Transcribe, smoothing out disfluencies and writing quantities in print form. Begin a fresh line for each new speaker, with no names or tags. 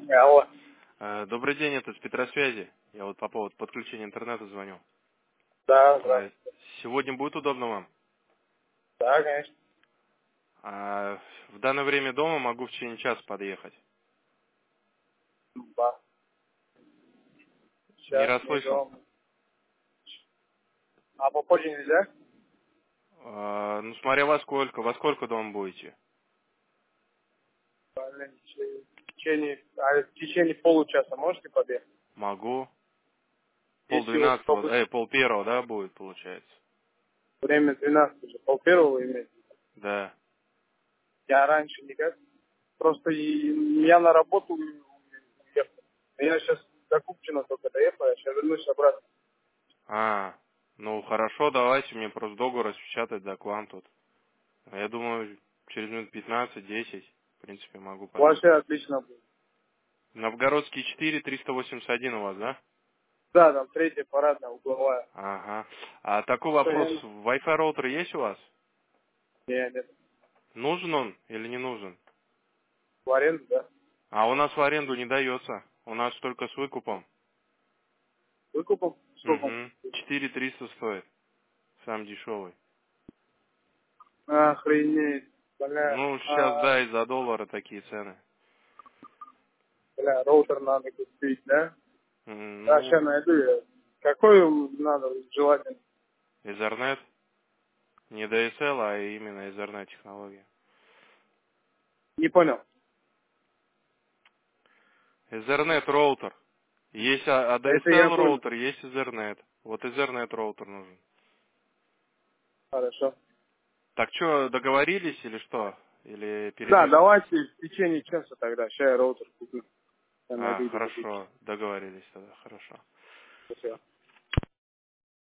Алло.
Добрый день, это с Петросвязи. Я вот по поводу подключения интернета звоню.
Да, здравствуйте.
Сегодня будет удобно вам?
Да, конечно.
В данное время дома, могу в течение часа подъехать.
Да.
Не
Сейчас не
расслышал.
дома. А попозже нельзя?
Ну, смотря во сколько дома будете?
Блин, в течение получаса можете подъехать?
Могу.
Если вот
Пол-двенадцатого, пол-первого, да, будет, получается?
время 12 уже, полпервого иметь.
Да.
Я раньше никак. Просто я на работу уехал. Я сейчас до Купчино только доехал, я сейчас вернусь обратно.
Ну, хорошо, давайте мне просто договор распечатать, доклад тут. Я думаю, через минут 15-10, в принципе, могу
Вообще
подъехать.
отлично будет.
Новгородский 4, 381 у вас, да?
Да, там третья парадная, угловая.
Ага. А такой
Что
вопрос,
я...
Wi-Fi роутер есть у вас?
Нет.
Нужен он или не нужен?
В аренду, да.
А у нас в аренду не дается. У нас только с выкупом.
Выкупом? Сколько?
Угу. 4300 стоит. Сам дешевый.
Охренеть. Бля,
Ну, сейчас, да, из-за доллара такие цены.
роутер надо купить, да? Да, сейчас
Ну,
найду я. Какой надо, желательно?
Ethernet. Не DSL, а именно Ethernet технология.
Не понял.
Ethernet роутер. Есть
Это я
ADSL
понял.
роутер, есть Ethernet. Вот Ethernet роутер нужен.
Хорошо.
Так что, договорились или что? Или
Да,
переносим?
давайте в течение часа тогда. Сейчас я роутер куплю. Я найду где купить.
Хорошо, договорились тогда, хорошо.
Спасибо.